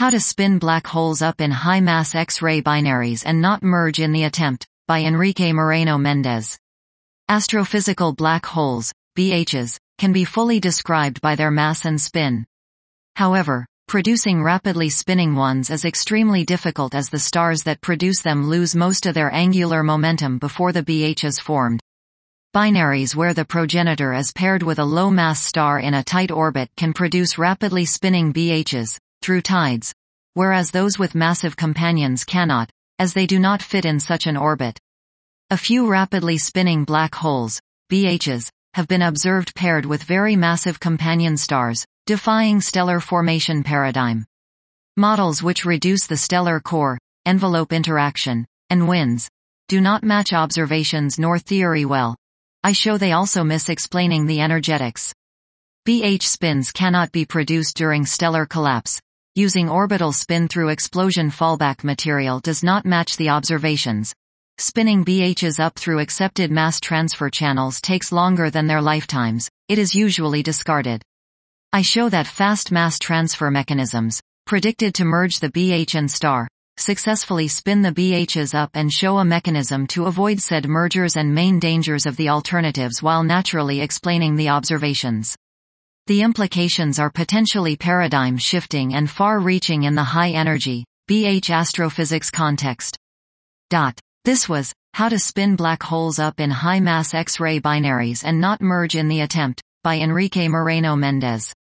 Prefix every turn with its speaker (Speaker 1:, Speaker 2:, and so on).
Speaker 1: How to Spin Black Holes Up in High-Mass X-ray Binaries and Not Merge in the Attempt, by Enrique Moreno Mendez. Astrophysical black holes, BHs, can be fully described by their mass and spin. However, producing rapidly spinning ones is extremely difficult as the stars that produce them lose most of their angular momentum before the BH is formed. Binaries where the progenitor is paired with a low-mass star in a tight orbit can produce rapidly spinning BHs, through tides, whereas those with massive companions cannot, as they do not fit in such an orbit. A few rapidly spinning black holes, BHs, have been observed paired with very massive companion stars, defying stellar formation paradigm. Models which reduce the stellar core, envelope interaction, and winds, do not match observations nor theory well. I show they also miss explaining the energetics. BH spins cannot be produced during stellar collapse. Using orbital spin through explosion fallback material does not match the observations. Spinning BHs up through accepted mass transfer channels takes longer than their lifetimes. It is usually discarded. I show that fast mass transfer mechanisms, predicted to merge the BH and star, successfully spin the BHs up and show a mechanism to avoid said mergers and main dangers of the alternatives while naturally explaining the observations. The implications are potentially paradigm-shifting and far-reaching in the high-energy, BH astrophysics context. This was, How to Spin Black Holes Up in High-Mass X-ray Binaries and Not Merge in the Attempt, by Enrique Moreno Mendez.